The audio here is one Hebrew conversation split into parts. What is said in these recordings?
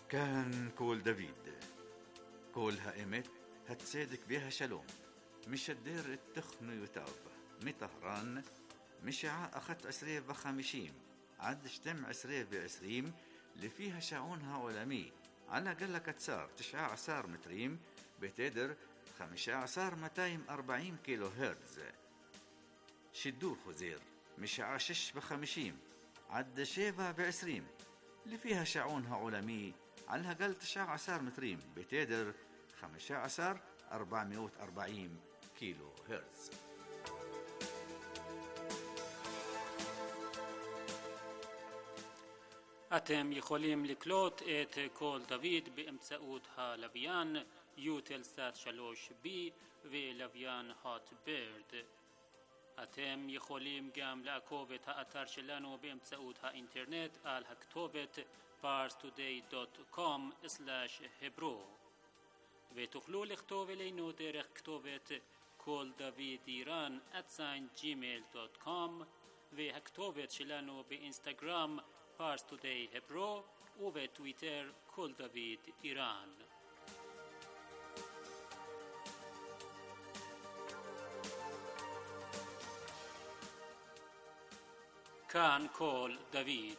كان كول دافيد كول هائمت هتصدق بها شلوم مش الدير التخن يتاب مطهران مشاع أخت 20 عد شتم 20 اللي فيها شعونها عالمي على قلة كتسار 19 متريم بتدر 15,240 كيلو هرتز. شدور خزير مشاع 56 عد 27 اللي فيها شعونها عالمي على قل 19 متريم بتدر 15,440 كيلو هرتز. אתם יכולים לקלוט את קול דוד באמצעות הלוויין יוטלסאט 3B ולוויין הוט בירד. אתם יכולים גם לעקוב את האתר שלנו באמצעות האינטרנט על הכתובת parstoday.com/hebro ותוכלו לכתוב אלינו דרך כתובת koldavidiran@gmail.com והכתובת שלנו באינסטגרם Pars Today Hebro ובטוויטר כל דוד איראן. כאן כל דוד.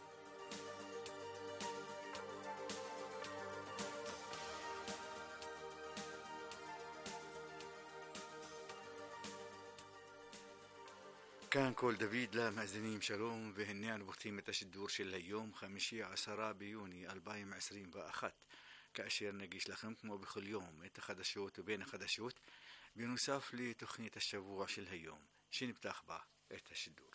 كان كول دافيد لا مأذنين شلوم وهنيان بختيمة الشدور شل اليوم 15 بيوني 2021 كأشير نجيش لخمكم وبخل يوم خدشوت وبين خدشوت بنصاف لتخنية الشبوع شل اليوم شين بتاخبه الشدور.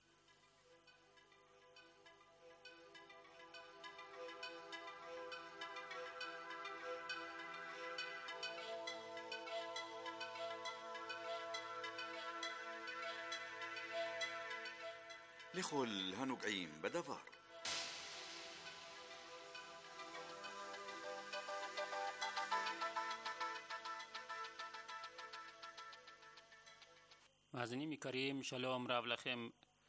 لخل هنقعيم بدفار מאזינים יקרים, שלום רב לכם.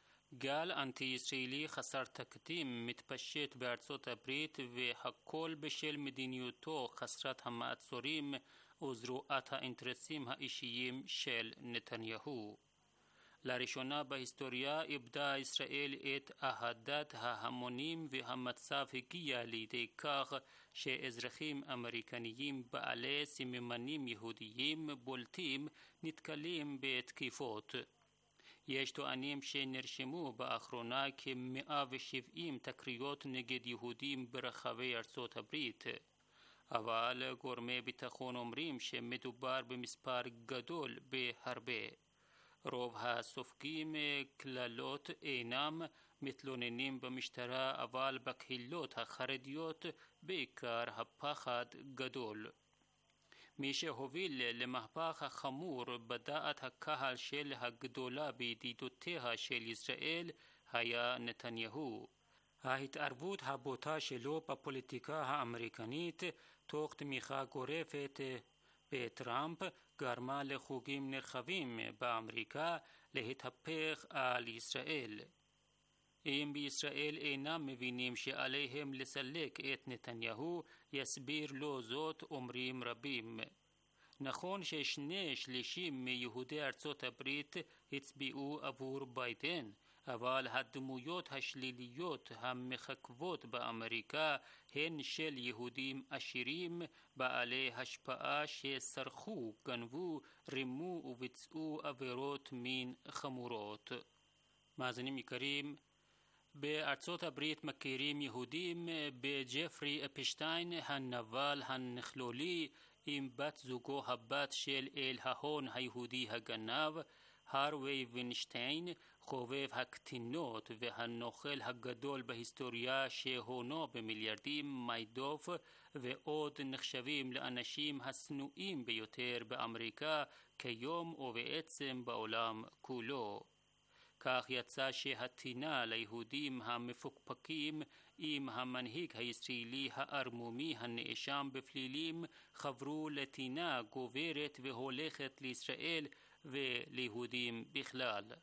גל אנטי-ישראלי חסר תקדים מתפשט בארצות הברית והכל בשל מדיניותו חסרת המעצורים וזרועת האינטרסים האישיים של נתניהו. לראשונה בהיסטוריה איבדה ישראל את אהדת ההמונים והמצב הגיע לידי כך שאזרחים אמריקניים בעלי סממנים יהודיים בולטים נתקלים בתקיפות. יש טוענים שנרשמו באחרונה כ-170 תקריות נגד יהודים ברחבי ארצות הברית. אבל גורמי ביטחון אומרים שמדובר במספר גדול בהרבה. רוב הסופגים כללות אינם מתלוננים במשטרה, אבל בקהילות החרדיות בעיקר הפחד גדול. מי שהוביל למהפך החמור בדעת הקהל של הגדולה בידידותיה של ישראל היה נתניהו. ההתערבות הבוטה שלו בפוליטיקה האמריקנית תוך תמיכה גורפת בטראמפ גרמה לחוגים נרחבים באמריקה להתהפך על ישראל. אם בישראל אינם מבינים שעליהם לסלק את נתניהו, יסביר לו זאת אומרים רבים. נכון ש2/3 מיהודי ארצות הברית הצביעו עבור ביידן, אבל הדמויות השליליות המחכבות באמריקה הן של יהודים עשירים בעלי השפעה שסרחו, גנבו, רימו וביצעו עבירות מין חמורות. מאזינים יקרים, בארצות הברית מכירים יהודים בג'פרי אפשטיין, הנבל הנכלולי, עם בת זוגו הבת של אל ההון היהודי הגנב, הרווי וינשטיין, חובב הקטינות והנוכל הגדול בהיסטוריה שהונו במיליארדים, מיידוף, ועוד נחשבים לאנשים השנואים ביותר באמריקה כיום ובעצם בעולם כולו. כך יצא שהטינה ליהודים המפוקפקים עם המנהיג הישראלי הארמומי הנאשם בפלילים חברו לטינה גוברת והולכת לישראל וליהודים בכלל.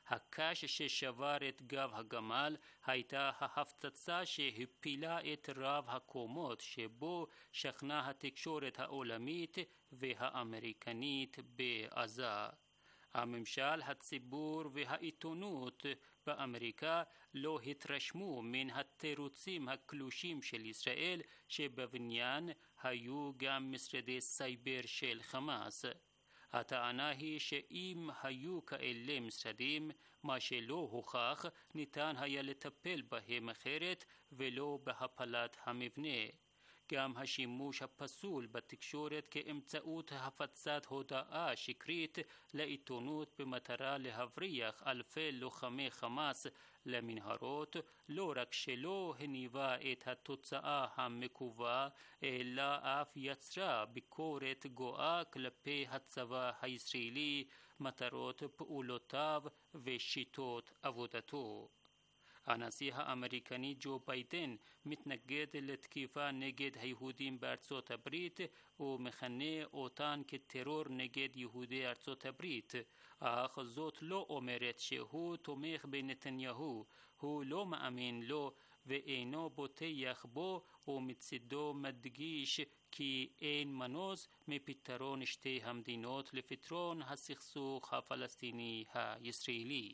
הקש ששבר את גב הגמל הייתה ההפצצה שהפילה את רב הקומות שבו שכנה התקשורת העולמית והאמריקנית בעזה. הממשל, הציבור והעיתונות באמריקה לא התרשמו מן התירוצים הקלושים של ישראל שבבניין היו גם משרדי סייבר של חמאס. הטענה היא שאם היו כאלה משרדים, מה שלא הוכח, ניתן היה לטפל בהם אחרת ולא בהפלת המבנה. גם השימוש הפסול בתקשורת כאמצעות הפצת הודעה שקרית לעיתונות במטרה להבריח אלפי לוחמי חמאס למנהרות, לא רק שלא הניבה את התוצאה המקווה, אלא אף יצרה ביקורת גואה כלפי הצבא הישראלי, מטרות פעולותיו ושיטות עבודתו. הנשיא האמריקני ג'ו ביידן מתנגד לתקיפה נגד היהודים בארצות הברית ומכנה אותן כטרור נגד יהודי ארצות הברית, אך זאת לא אומרת שהוא תומך בנתניהו. הוא לא מאמין לו ואינו בוטח בו, ומצידו מדגיש כי אין מנוס מפתרון שתי המדינות לפתרון הסכסוך הפלסטיני הישראלי.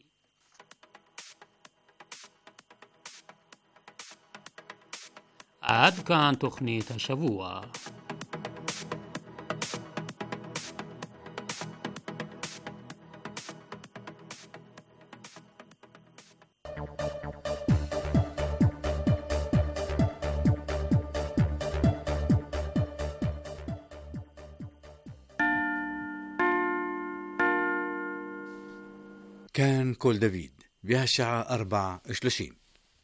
עד כאן תוכנית השבוע. כאן כל דוד, והשעה 4:30.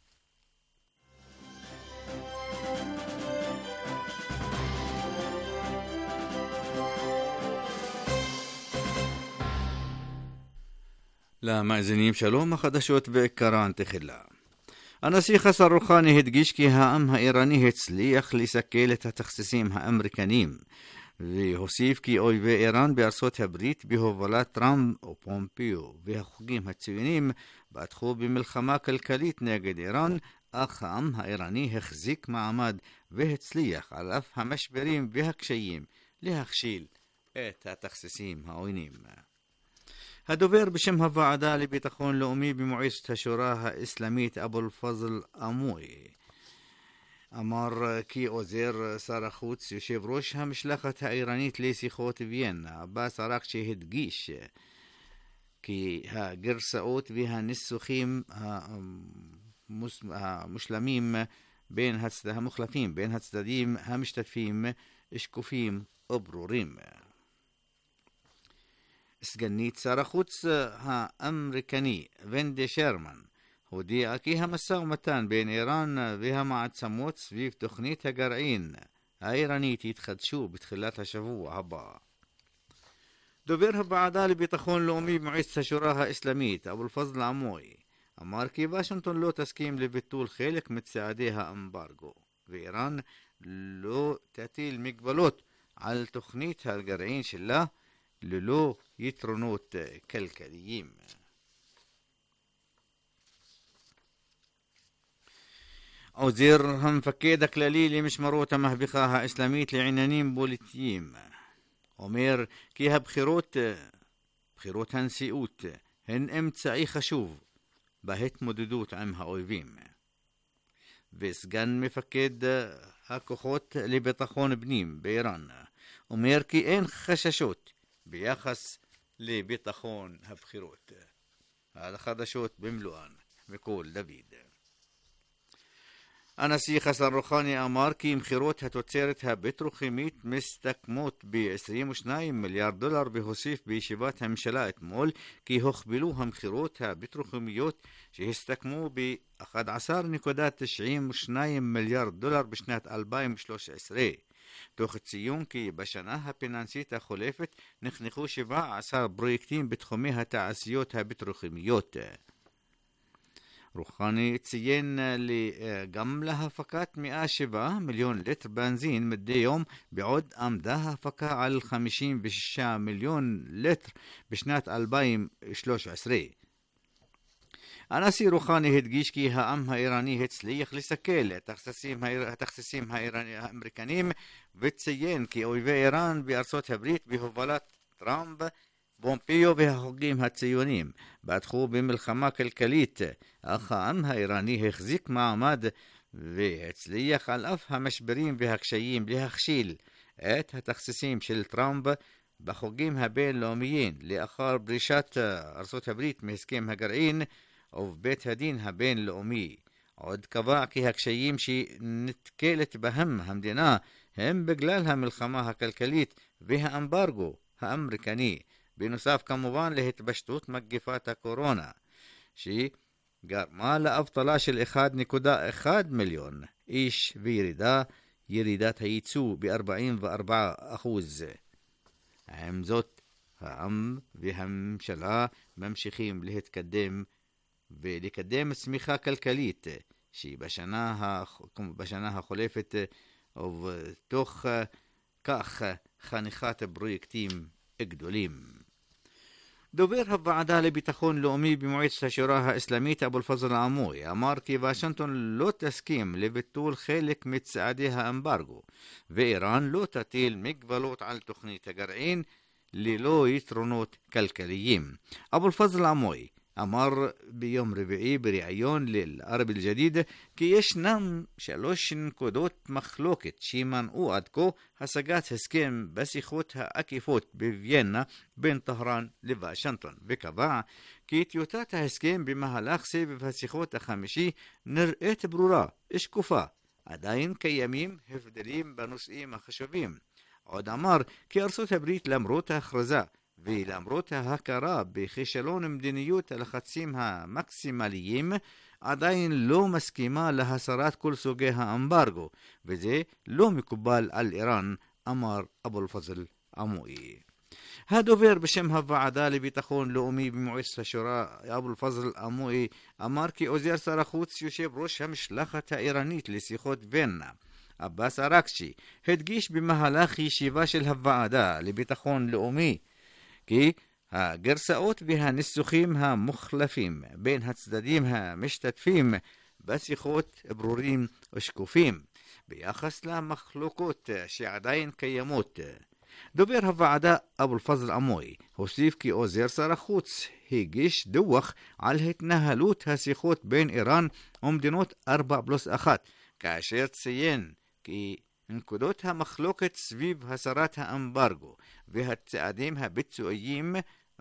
למאזינים שלום, החדשות בעיקרן תחילה. הנשיא חסן רוחאני הדגיש כי העם האיראני הצליח לסכל את התכסיסים האמריקניים, והוסיף כי אויבי איראן בארצות הברית בהובלת טראמפ או פומפיו והחוגים הציוניים פתחו במלחמה כלכלית נגד איראן, אך העם האיראני החזיק מעמד והצליח על אף המשברים והקשיים להכשיל את התכסיסים העוינים. הדובר בשם הוועדה לביטחון לאומי במועצת השורא האסלאמית אבו אל-פזל אמוי אמר כי עוזר שר החוץ יושב ראש המשלחת האיראנית לשיחות ויאנה עבאס עראקצ'י הדגיש כי הגרסאות והניסוחים המושלמים המוחלפים בין הצדדים המשתתפים שקופים וברורים. סגנית שר החוץ האמריקני ונדי שרמן הודיעה כי המשא ומתן בין איראן והמעצמות סביב תוכנית הגרעין האיראנית יתחדשו בתחילת השבוע הבא. דובר הוועדה לביטחון לאומי במועצת השורא האסלאמית אבו אל-פזל אמוי אמר כי וושינגטון לא תסכים לביטול חלק מצעדי האמברגו ואיראן לא תטיל מגבלות על תוכנית הגרעין שלה ללא יתרונות כלכליים. עוזר המפקד הכללי למשמרות המהפכה האסלאמית לעניינים פוליטיים אומר כי בחירות הנשיאות הן אמצעי חשוב בהתמודדות עם האויבים. וסגן מפקד הכוחות לביטחון פנים באיראן אומר כי אין חששות ביחס לביטחון הבחירות. החדשות במלואן מכל דוד. הנשיא חסן רוחאני אמר כי מכירות התוצרת הפטרוכימית מסתכמות ב$22 מיליארד והוסיף בישיבת הממשלה אתמול כי הוכפלו המכירות הפטרוכימיות שהסתכמו ב$11.92 מיליארד בשנת 2013. תוך ציון כי בשנה הפיננסית החולפת נחנכו 17 פרויקטים בתחומי התעשיות הפטרוכימיות. רוחאני ציין גם להפקת 107 מיליון ליטר בנזין מדי יום, בעוד עמדה ההפקה על 56 מיליון ליטר בשנת 2013. הנשיא רוחאני הדגיש כי העם האיראני הצליח לסכל את התכסיסים האמריקנים, וציין כי אויבי איראן בארצות הברית בהובלת טראמפ, פומפיו והחוגים הציוניים פתחו במלחמה כלכלית, אך העם האיראני החזיק מעמד והצליח על אף המשברים והקשיים להכשיל את התכסיסים של טראמפ בחוגים הבינלאומיים לאחר פרישת ארצות הברית מהסכם הגרעין ובית הדין הבינלאומי. עוד קבע כי הקשיים שנתקלת בהם המדינה הם בגלל המלחמה הכלכלית והאמברגו האמריקני, בנוסף כמובן להתפשטות מגפת הקורונה שגרמה לאבטלה של 1.1 מיליון איש וירידת הייצוא ב-44%. עם זאת, העם והממשלה ממשיכים להתקדם ולקדם צמיחה כלכלית שבשנה החולפת, ובתוך כך חניכת פרויקטים גדולים. דובר הוועדה לביטחון לאומי במועצת השורא האסלאמית אבו אל-פזל עמוי אמר כי וושינגטון לא תסכים לביטול חלק מצעדי האמברגו, ואיראן לא תטיל מגבלות על תוכנית הגרעין ללא יתרונות כלכליים. אבו אל-פזל עמוי אמר ביום רביעי בריאיון לאל-ערב אל-ג'דיד כי ישנם 3 נקודות מחלוקת שמנעו עד כה השגת הסכם בשיחות העקיפות בוויינה בין טהרן לוושינגטון, וקבע כי טיוטת ההסכם במהלך סבב השיחות החמישי נראית ברורה, שקופה. עדיין קיימים הבדלים בנושאים החשובים. עוד אמר כי ארצות הברית למרות ההכרזה ולמרות ההכרה בכישלון מדיניות הלחצים המקסימליים עדיין לא מסכימה להסרת כל סוגי האמברגו, וזה לא מקובל על איראן, אמר אבו אל-פזל עמוי. הדובר בשם הוועדה לביטחון לאומי במועצת השורא אבו אל-פזל עמוי אמר כי עוזר שר החוץ יושב ראש המשלחת האיראנית לשיחות ויינה עבאס עראקצ'י הדגיש במהלך ישיבה של הוועדה לביטחון לאומי כי הגרסאות והניסוחים המוחלפים בין הצדדים המשתתפים בשיחות ברורים ושקופים ביחס למחלוקות שעדיין קיימות. דובר הוועדה אבו אל-פזל עמוי הוסיף כי עוזר שר החוץ הגיש דוח על התנהלות השיחות בין איראן ומדינות 4+1, כאשר ציין כי נקודות המחלוקת סביב הסרת האמברגו והצעדים הביצועיים,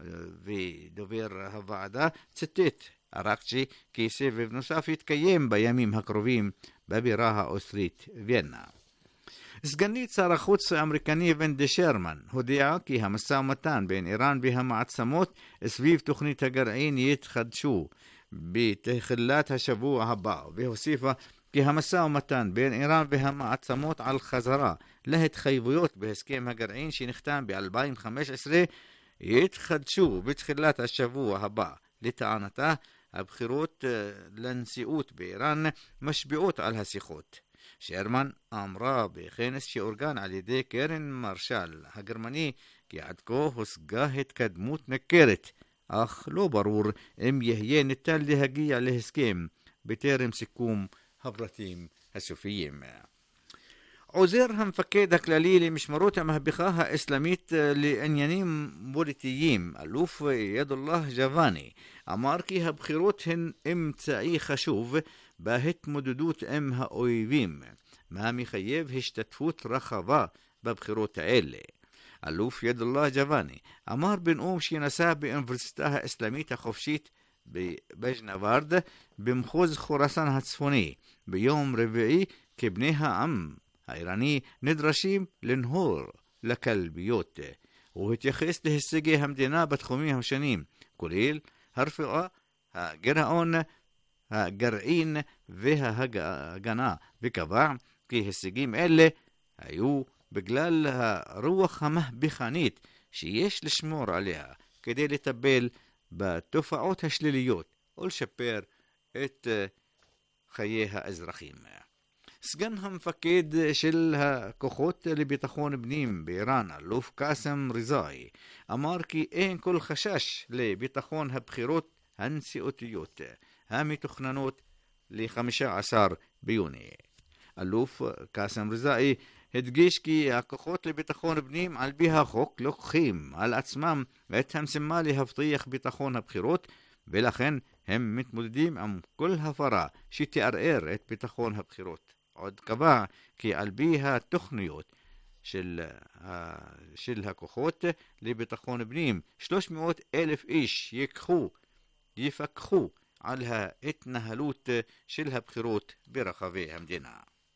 ודובר הוועדה ציטט עראקצ'י כי סבב נוסף יתקיים בימים הקרובים בבירה האוסטרית ויינה. סגנית שר החוץ האמריקני ונדה שרמן הודיעה כי המשא ומתן בין איראן והמעצמות סביב תוכנית הגרעין יתחדשו בתחילת השבוע הבא, והוסיפה כי המשא ומתן בין איראן והמעצמות על חזרה להתחייבויות בהסכם הגרעין שנחתם ב-2015 יתחדשו בתחילת השבוע הבא. לטענתה, הבחירות לנשיאות באיראן משפיעות על השיחות. שרמן אמרה בכנס שאורגן על ידי קרן מרשל הגרמני כי עד כה הושגה התקדמות ניכרת, אך לא ברור אם יהיה ניתן להגיע להסכם בטרם סיכום הפרטים הסופיים. עוזר המפקד הכללי למשמרות המהפכה האסלאמית לעניינים פוליטיים, אלוף ידולlah ג'וואני, אמר כי הבחירות הן אמצעי חשוב בהתמודדות עם האויבים, מה מחייב השתתפות רחבה בבחירות האלה. אלוף ידולlah ג'וואני אמר בנאום שנשא באוניברסיטה האסלאמית החופשית בבג'נוורד במחוז חורסן הצפוני ביום רביעי כי בני העם האיראני נדרשים לנהור לקלפיות. הוא התייחס להישגי המדינה בתחומים השונים, כולל הרפואה, הגירעון, הגרעין וההגנה, וקבע כי הישגים אלה היו בגלל הרוח המהפכנית שיש לשמור עליה כדי לטפל בתופעות השליליות ולשפר את חיי האזרחים. סגן המפקד של הכוחות לביטחון פנים באיראן, אלוף קאסם ריזאי, אמר כי אין כל חשש לביטחון הבחירות הנשיאותיות. המתוכננות ל-15 ביוני. אלוף קאסם רזאי הדגיש כי הכוחות לביטחון פנים על פי החוק לוקחים על עצמם את המשימה להבטיח ביטחון הבחירות, ולכן הם מתמודדים עם כל הפרה שתערער את ביטחון הבחירות. עוד קבע כי על פי התוכניות של הכוחות לביטחון פנים 300,000 איש יפקחו על ההתנהלות של הבחירות ברחבי המדינה.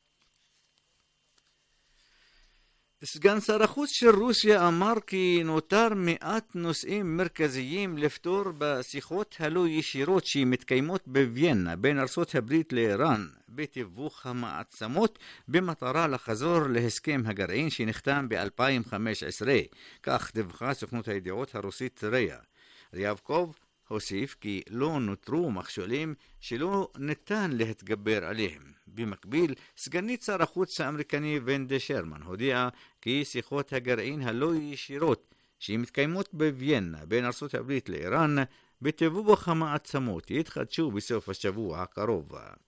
סגן שר החוץ של רוסיה אמר כי נותר מעט נושאים מרכזיים לפתור בשיחות הלא ישירות שמתקיימות בוויינה בין ארצות הברית לאיראן בתיווך המעצמות במטרה לחזור להסכם הגרעין שנחתם ב-2015. כך דיווחה סוכנות הידיעות הרוסית ריה. ריאבקוב הוסיף כי לא נותרו מכשולים שלא ניתן להתגבר עליהם. במקביל, סגנית שר החוץ האמריקני ונדה שרמן הודיעה כי שיחות הגרעין הלא ישירות שמתקיימות בוויינה בין ארצות הברית לאיראן בתיווך המעצמות יתחדשו בסוף השבוע הקרוב.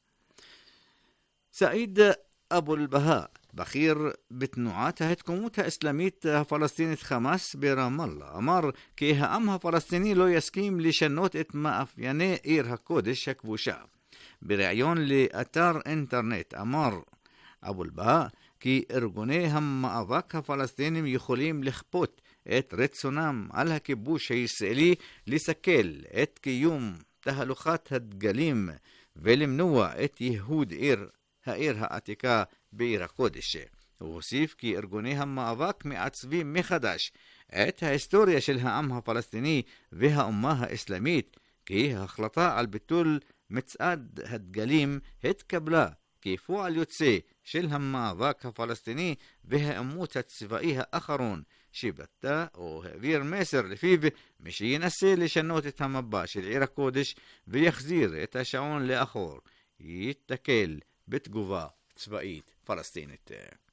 סעיד אבו אל-בהא, בכיר בתנועת ההתקוממות האסלאמית הפלסטינית חמאס ברמאללה, אמר כי העם הפלסטיני לא יסכים לשנות את מאפייני עיר הקודש הכבושה. בריאיון לאתר אינטרנט אמר אבו אל-בהא כי ארגוני המאבק הפלסטינים יכולים לכפות את רצונם על הכיבוש הישראלי לסכל את קיום תהלוכת הדגלים ולמנוע את ייהוד העיר העתיקה בעיר הקודש. הוא הוסיף כי ארגוני המאבק מעצבים מחדש את ההיסטוריה של העם הפלסטיני והאומה האסלאמית, כי ההחלטה על ביטול מצעד הדגלים התקבלה כפועל יוצא של המאבק הפלסטיני והעימות הצבאי האחרון שבטא או העביר מסר לפיו מי שינסה לשנות את המפה של עיר הקודש ויחזיר את השעון לאחור ייתקל בתגובה צבאית פלסטינית.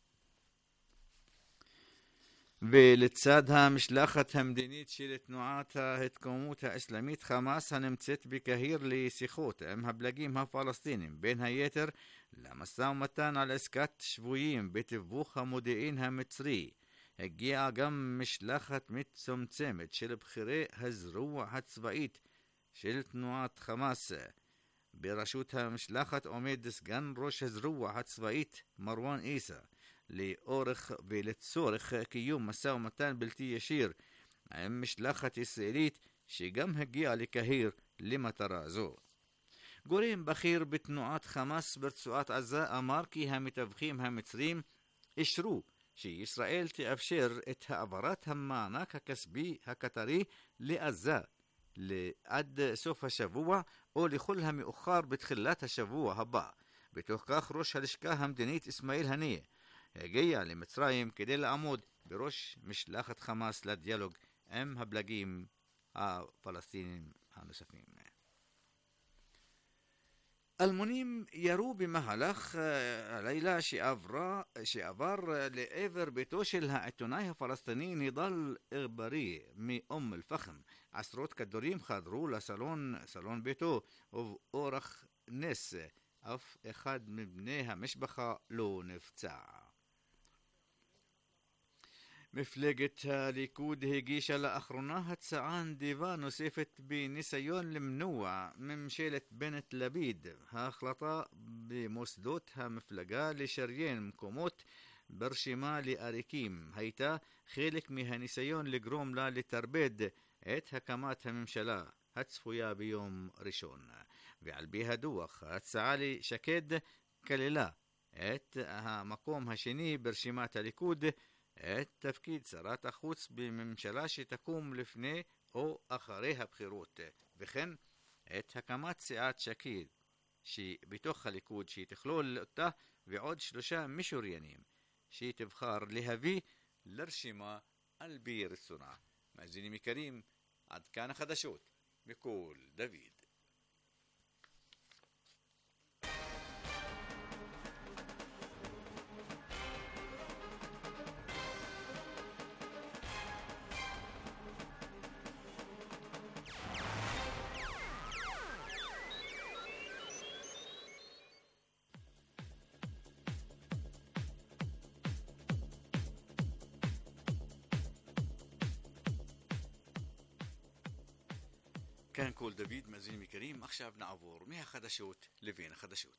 ולצד המשלחת המדינית של תנועת ההתקוממות האסלאמית חמאס הנמצאת בקהיר לשיחות עם הפלגים הפלסטינים, בין היתר למשא ומתן על עסקת שבויים בתיווך המודיעין המצרי, הגיעה גם משלחת מצומצמת של בכירי הזרוע הצבאית של תנועת חמאס. בראשות המשלחת עומד סגן ראש הזרוע הצבאית מרואן עיסא, לאורך ולצורך קיום משא ומתן בלתי ישיר עם משלחת ישראלית שגם הגיעה לקהיר למטרה זו. גורם בכיר בתנועת חמאס ברצועת עזה אמר כי המתווכים המצרים אישרו שישראל תאפשר את העברת המענק הכספי הקטרי לעזה עד סוף השבוע או לכל המאוחר בתחילת השבוע הבא. בתוך כך ראש הלשכה המדינית אסמאעיל הנייה הגיע למצרים כדי לעמוד בראש משלחת חמאס לדיאלוג עם הפלגים הפלסטינים הנוספים. אלמונים ירו במהלך הלילה שעבר לעבר ביתו של העיתונאי הפלסטיני נידאל אגברי מאום אל-פחם. עשרות כדורים חדרו סלון ביתו ובאורח נס אף אחד מבני המשפחה לא נפצע. מפלגת הליכוד הגישה לאחרונה הצעה נדיבה נוספת בניסיון למנוע ממשלת בנט-לפיד. ההחלטה במוסדות המפלגה לשריין מקומות ברשימה לעריקים הייתה חלק מהניסיון לגרום לה לטרפד את הקמת הממשלה הצפויה ביום ראשון. ועל פי הדוח, ההצעה לשקד כללה את המקום השני ברשימת הליכוד, את תפקיד שרת החוץ בממשלה שתקום לפני או אחרי הבחירות, וכן את הקמת סיעת שקד שבתוך הליכוד שתכלול אותה ועוד 3 משוריינים שתבחר להביא לרשימה על פי רצונה. מאזינים יקרים, עד כאן החדשות בקול דוד. كان كول دافيد مازيمي كريم. עכשיו נעבור מהחדשות לבין החדשות.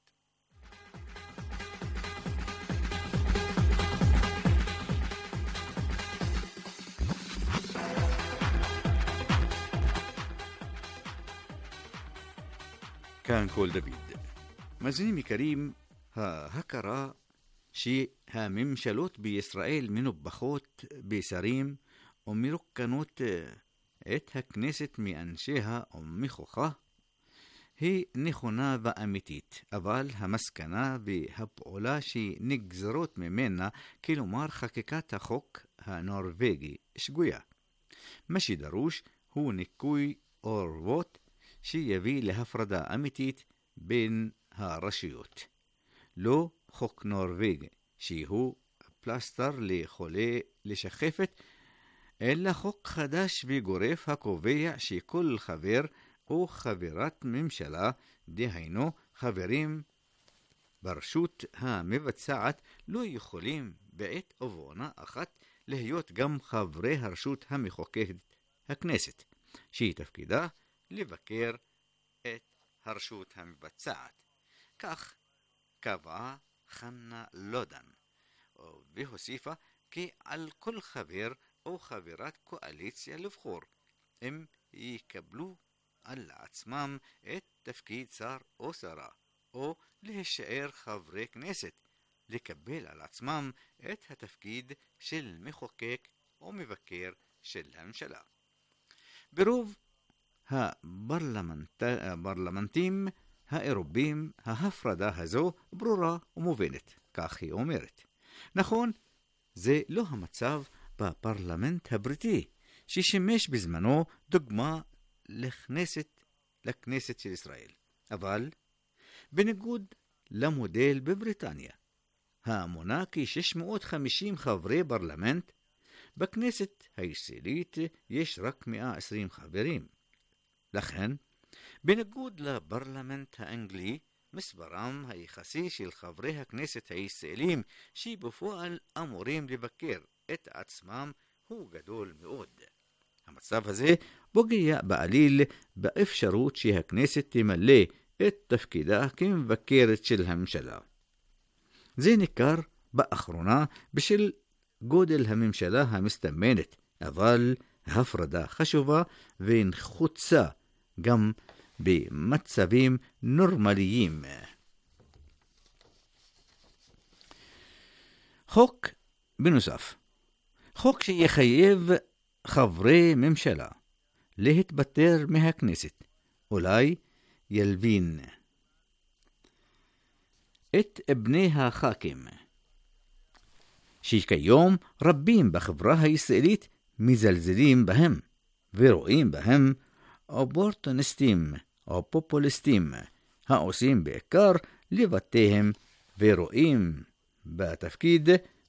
كان كول دافيد مازيمي كريم ההכרה שהממשלות בישראל מנופחות בשרים ומרוקנות את הכנסת מאנשיה ומכוחה היא נכונה ואמיתית, אבל המסקנה והפעולה שנגזרות ממנה, כלומר חקיקת החוק הנורווגי, שגויה. מה שדרוש הוא ניקוי אורוות שיביא להפרדה אמיתית בין הרשויות. לא חוק נורווגי שהוא פלסטר לחולה לשחפת, אלא חוק חדש וגורף הקובע שכל חבר או חברת ממשלה, דהיינו חברים ברשות המבצעת, לא יכולים בעת ובעונה אחת להיות גם חברי הרשות המחוקקת, הכנסת, שהיא תפקידה לבקר את הרשות המבצעת. כך קבעה חנה לודן, והוסיפה כי על כל חבר או חברת קואליציה לבחור, הם יקבלו על עצמם את תפקיד שר או שרה, או להישאר חברי כנסת, לקבל על עצמם את התפקיד של מחוקק או מבקר של הממשלה. ברוב הפרלמנטים האירופיים ההפרדה הזו ברורה ומובנת, כך היא אומרת. נכון, זה לא המצב בפרלמנט הבריטי, ששימש בזמנו דוגמה לכנסת של ישראל. אבל בניגוד למודל בבריטניה, המונה כ-650 חברי פרלמנט, בכנסת הישראלית יש רק 120 חברים. לכן, בניגוד לפרלמנט האנגלי, מספרם היחסי של חברי הכנסת הישראלים שבפועל אמורים לבקר את עצמם הוא גדול מאוד. המצב הזה פוגע בעליל באפשרות שהכנסת תמלא את תפקידה כמבקרת של הממשלה. זה ניכר באחרונה בשל גודל הממשלה המסתמנת, אבל ההפרדה חשובה ונחוצה גם במצבים נורמליים. חוק בנוסף, חוק שיחייב חברי ממשלה להתפטר מהכנסת, אולי ילבין את בני הח"כים, שכיום רבים בחברה הישראלית מזלזלים בהם ורואים בהם אופורטוניסטים או פופוליסטים, העושים בעיקר לבתיהם ורואים בתפקיד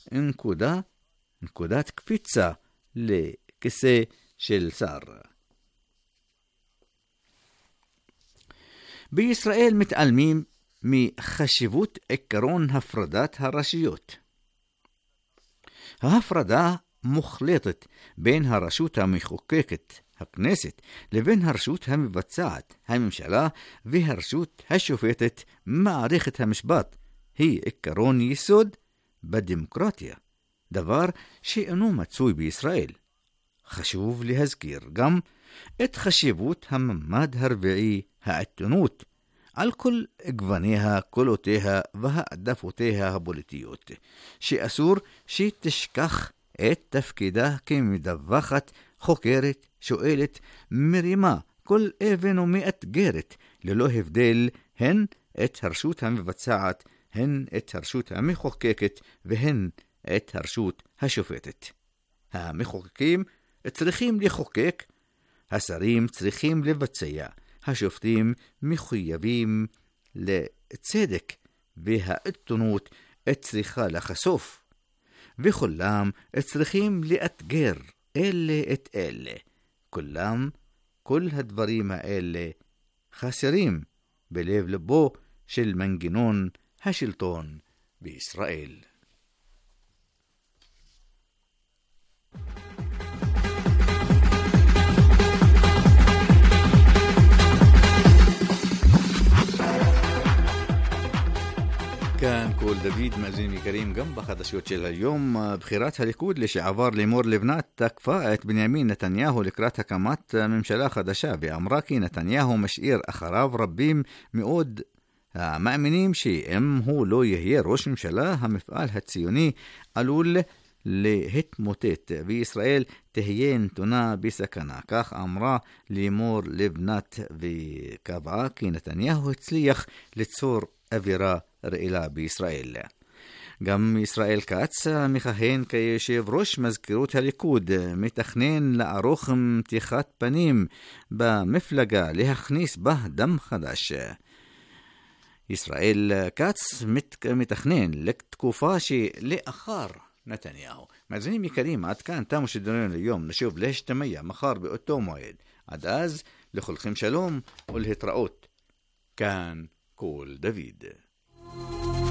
נקודת קפיצה לכיסא של שר. בישראל מתעלמים מחשיבות עקרון הפרדת הרשויות. ההפרדה מוחלטת בין הרשות המחוקקת, הכנסת, לבין הרשות המבצעת, הממשלה, והרשות השופטת, מערכת המשפט, היא עקרון יסוד בדמוקרטיה, דבר שאינו מצוי בישראל. חשוב להזכיר גם את חשיבות הממד הרביעי, העיתונות, על כל גווניה, קולותיה והעדפותיה הפוליטיות, שאסור שתשכח את תפקידה כמדווחת, חוקרת, שואלת, מרימה כל אבן ומאתגרת, ללא הבדל הן את הרשות המבצעת, הן את הרשות המחוקקת והן את הרשות השופטת. המחוקקים צריכים לחוקק, השרים צריכים לבצע, השופטים מחויבים לצדק, והעיתונות צריכה לחשוף, וכולם צריכים לאתגר אלה את אלה. כל הדברים האלה חסרים בלב לבו של מנגנון השלטון בישראל. דוד, מאזינים יקרים, גם בחדשות של היום, בחירת הליכוד לשעבר לימור לבנת תקפה את בנימין נתניהו לקראת הקמת ממשלה חדשה, ואמרה כי נתניהו משאיר אחריו רבים מאוד המאמינים שאם הוא לא יהיה ראש ממשלה, המפעל הציוני עלול להתמוטט וישראל תהיה נתונה בסכנה. כך אמרה לימור לבנת, וקבעה כי נתניהו הצליח ליצור אווירה רעילה בישראל. גם ישראל כץ, מכהן כיושב ראש מזכירות הליכוד, מתכנן לערוך מתיחת פנים במפלגה, להכניס בה דם חדש. ישראל כץ מתכנן לתקופה שלאחר נתניהו. מאזינים יקרים, עד כאן תמו שידורינו היום. נשוב להשתמע מחר באותו מועד. עד אז, לכולכם שלום ולהתראות. כאן קול דוד.